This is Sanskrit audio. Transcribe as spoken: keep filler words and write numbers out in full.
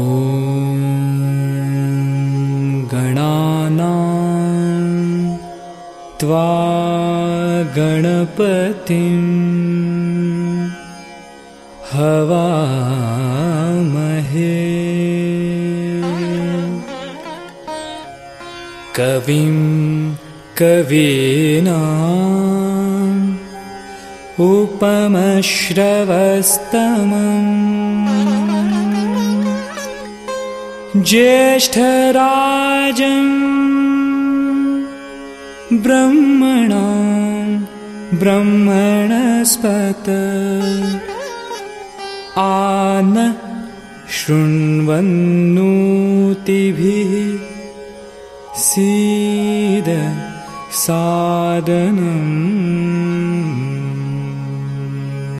गणानां त्वा गणपतिं हवामहे कविं कवीनाम् उपमश्रवस्तमम् ज्येष्ठराजं ब्रह्मणां ब्रह्मणस्पत आन शृण्वन्नोतिभिः सीद सादनम्।